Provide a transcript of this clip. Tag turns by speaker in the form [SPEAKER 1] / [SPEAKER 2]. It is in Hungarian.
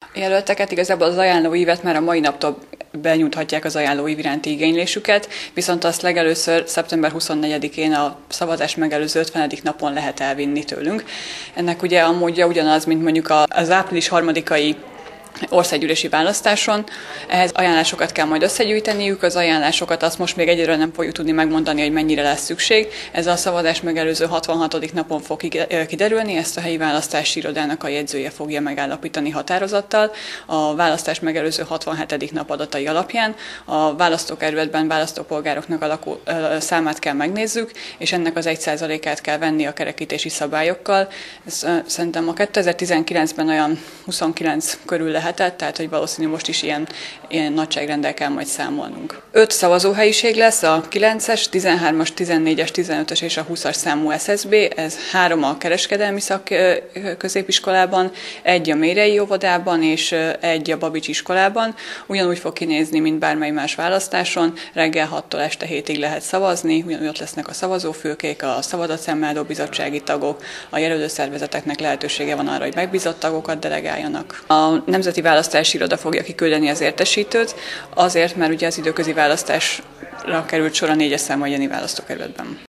[SPEAKER 1] Jelölteket igazából az ajánlóívet már a mai naptól benyújthatják az ajánlóív iránti igénylésüket, viszont azt legelőször szeptember 24-én a szavazás megelőző 50. napon lehet elvinni tőlünk. Ennek ugye a módja ugyanaz, mint mondjuk az április 3-ai országgyűlési választáson. Ehhez ajánlásokat kell majd összegyűjteniük, az ajánlásokat azt most még egyelőre nem fogjuk tudni megmondani, hogy mennyire lesz szükség. Ez a szavazás megelőző 66. napon fog kiderülni, ezt a helyi választási irodának a jegyzője fogja megállapítani határozattal. A választás megelőző 67. nap adatai alapján a választókerületben választópolgároknak a számát kell megnézzük, és ennek az 1%-át kell venni a kerekítési szabályokkal. Ez szerintem a 2019-ben olyan 29 körül lehetett, tehát hogy valószínű most is ilyen nagyságrendel kell majd számolnunk. 5 szavazóhelyiség lesz, a 9-es, 13-as, 14-es, 15-ös és a 20-as számú SSB, ez 3 a kereskedelmi szakközépiskolában, 1 a Mérei óvodában és 1 a Babics iskolában. Ugyanúgy fog kinézni, mint bármely más választáson, reggel 6-tól este 7-ig lehet szavazni, ugyanúgy ott lesznek a szavazófülkék, a szavazatszámláló bizottsági tagok, a jelölőszervezeteknek lehetősége van arra, hogy megbízott tagokat delegáljanak. A Nemzeti Választási Iroda fogja kiküldeni az értesítőt, azért, mert ugye az időközi választásra került sor a 4-es számú egyéni választókerületben.